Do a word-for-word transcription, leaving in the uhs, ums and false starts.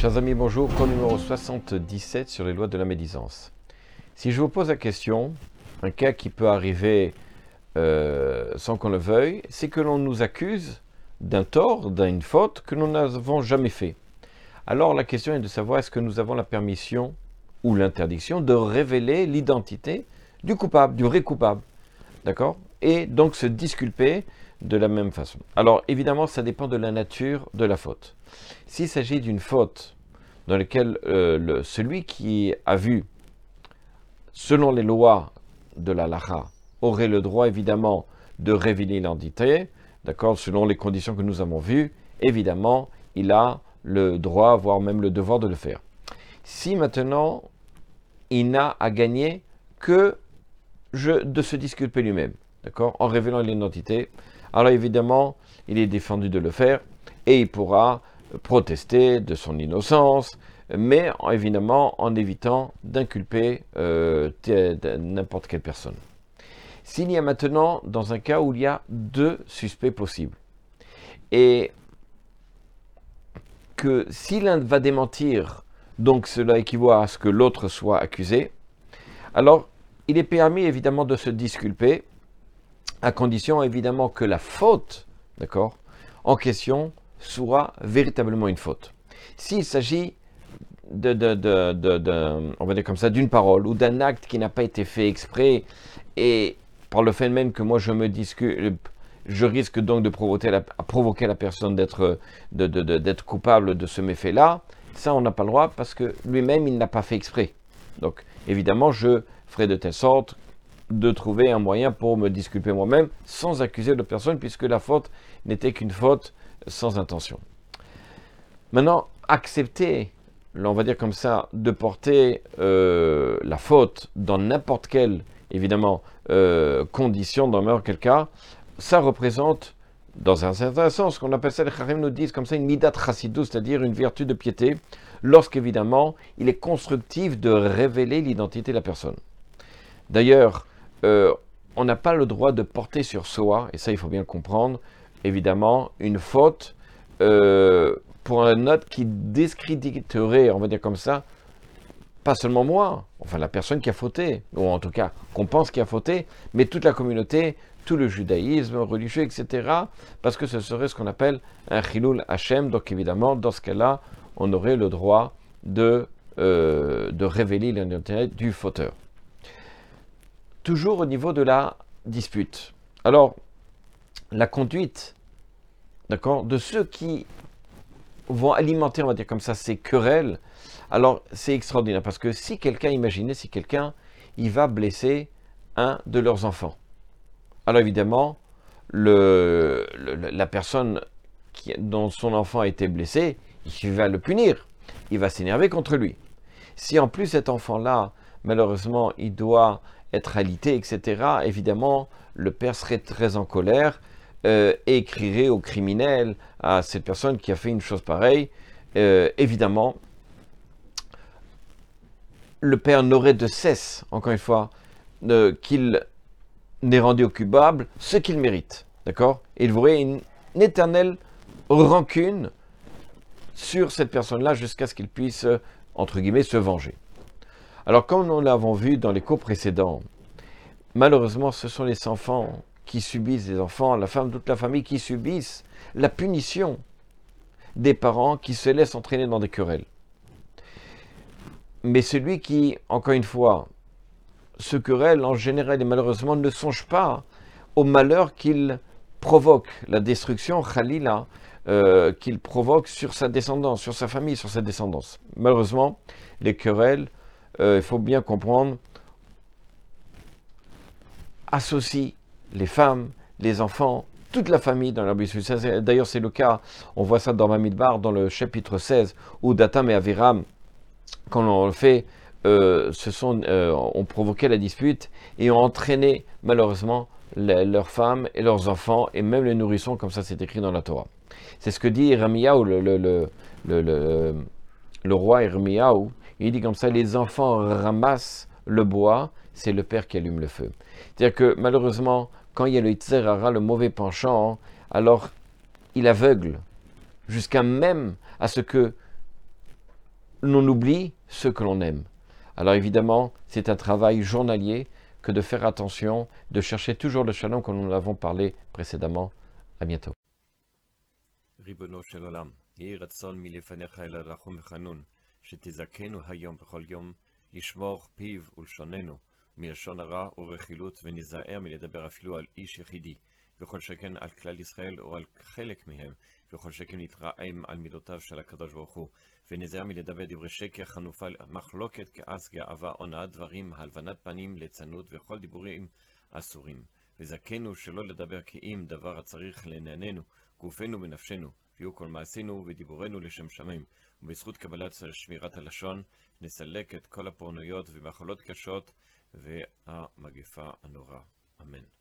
Chers amis, bonjour, cours numéro soixante-dix-sept sur les lois de la médisance. Si je vous pose la question, un cas qui peut arriver euh, sans qu'on le veuille, c'est que l'on nous accuse d'un tort, d'une faute que nous n'avons jamais fait. Alors la question est de savoir est-ce que nous avons la permission ou l'interdiction de révéler l'identité du coupable, du vrai coupable, d'accord? Et donc se disculper de la même façon. Alors évidemment, ça dépend de la nature de la faute. S'il s'agit d'une faute dans laquelle euh, le, celui qui a vu, selon les lois de la Lacha, aurait le droit évidemment de révéler l'identité, d'accord, selon les conditions que nous avons vues, évidemment, il a le droit, voire même le devoir de le faire. Si maintenant, il n'a à gagner que je, de se disculper lui-même, d'accord, en révélant l'identité, alors évidemment, il est défendu de le faire et il pourra protester de son innocence, mais évidemment en évitant d'inculper euh, n'importe quelle personne. S'il y a maintenant, dans un cas où il y a deux suspects possibles, et que si l'un va démentir, donc cela équivaut à ce que l'autre soit accusé, alors il est permis évidemment de se disculper, à condition évidemment que la faute, d'accord, en question soit véritablement une faute. S'il s'agit de, de, de, de, de, on va dire comme ça, d'une parole ou d'un acte qui n'a pas été fait exprès, et par le fait même que moi je me discute, je risque donc de provoquer la, provoquer la personne d'être, de, de, de, d'être coupable de ce méfait-là, ça on n'a pas le droit parce que lui-même il n'a pas fait exprès. Donc évidemment je ferai de telle sorte de trouver un moyen pour me disculper moi-même sans accuser de personne puisque la faute n'était qu'une faute sans intention. Maintenant, accepter, on va dire comme ça, de porter euh, la faute dans n'importe quelle, évidemment, euh, condition, dans n'importe quel cas, ça représente, dans un certain sens, ce qu'on appelle ça, les Charim nous disent comme ça, une midat chassidou, c'est-à-dire une vertu de piété, lorsqu'évidemment, il est constructif de révéler l'identité de la personne. D'ailleurs, euh, on n'a pas le droit de porter sur soi, et ça il faut bien le comprendre, évidemment, une faute euh, pour un autre qui discréditerait, on va dire comme ça, pas seulement moi, enfin la personne qui a fauté, ou en tout cas qu'on pense qui a fauté, mais toute la communauté, tout le judaïsme religieux, et cetera, parce que ce serait ce qu'on appelle un chilul Hashem, donc évidemment, dans ce cas-là, on aurait le droit de, euh, de révéler l'identité du fauteur. Toujours au niveau de la dispute. Alors, la conduite, d'accord, de ceux qui vont alimenter, on va dire comme ça, ces querelles, alors c'est extraordinaire, parce que si quelqu'un, imaginez, si quelqu'un, il va blesser un de leurs enfants, alors évidemment, le, le, la personne qui, dont son enfant a été blessé, il va le punir, il va s'énerver contre lui. Si en plus cet enfant-là, malheureusement, il doit être alité, et cetera, évidemment, le père serait très en colère, Euh, et écrirait au criminel, à cette personne qui a fait une chose pareille, euh, évidemment, le père n'aurait de cesse, encore une fois, euh, qu'il n'ait rendu au coupable ce qu'il mérite, d'accord? Il aurait une, une éternelle rancune sur cette personne-là jusqu'à ce qu'il puisse, entre guillemets, se venger. Alors, comme nous l'avons vu dans les cours précédents, malheureusement, ce sont les enfants qui subissent, les enfants, la femme, toute la famille qui subissent la punition des parents qui se laissent entraîner dans des querelles. Mais celui qui, encore une fois, se querelle en général et malheureusement ne songe pas au malheur qu'il provoque, la destruction, khalila, euh, qu'il provoque sur sa descendance, sur sa famille, sur sa descendance. Malheureusement, les querelles, euh, il faut bien comprendre, associent les femmes, les enfants, toute la famille dans leur blessure. D'ailleurs, c'est le cas, on voit ça dans Bamidbar, dans le chapitre seize, où Datam et Aviram, quand on le fait, euh, se sont, euh, ont provoqué la dispute et ont entraîné, malheureusement, les, leurs femmes et leurs enfants, et même les nourrissons, comme ça c'est écrit dans la Torah. C'est ce que dit Irmiyahu, le, le, le, le, le, le roi Irmiyahu, il dit comme ça, les enfants ramassent le bois, c'est le père qui allume le feu. C'est-à-dire que, malheureusement, quand il y a le Yetzer Hara, le mauvais penchant, alors il aveugle, jusqu'à même à ce que l'on oublie ceux que l'on aime. Alors évidemment, c'est un travail journalier que de faire attention, de chercher toujours le shalom comme nous l'avons parlé précédemment. À bientôt. ריבונו של עולם, יהי רצון מלפניך אל הרחום וחנון, שתזכנו היום בכל יום, לשמור פיו ולשוננו, מלשון הרע ורכילות, וניזהר מלדבר אפילו על איש יחידי, וכל שכן על כלל ישראל או על חלק מהם, וכל שכן נתרעם על מידותיו של הקדוש ברוך הוא, וניזהר מלדבר דברי שקר, חנופה, מחלוקת, כעס, גאווה, הונאת דברים, הלבנת פנים, ליצנות וכל דיבורים אסורים. וזכנו שלא לדבר כי אם דבר הצריך לענייננו, גופנו ונפשנו, ויהיו כל מעשינו ודיבורנו לשם שמיים, ובזכות קבלת שמירת הלשון נסלק את כל הפורנויות ומחלות קשות והמגפה הנורא. אמן.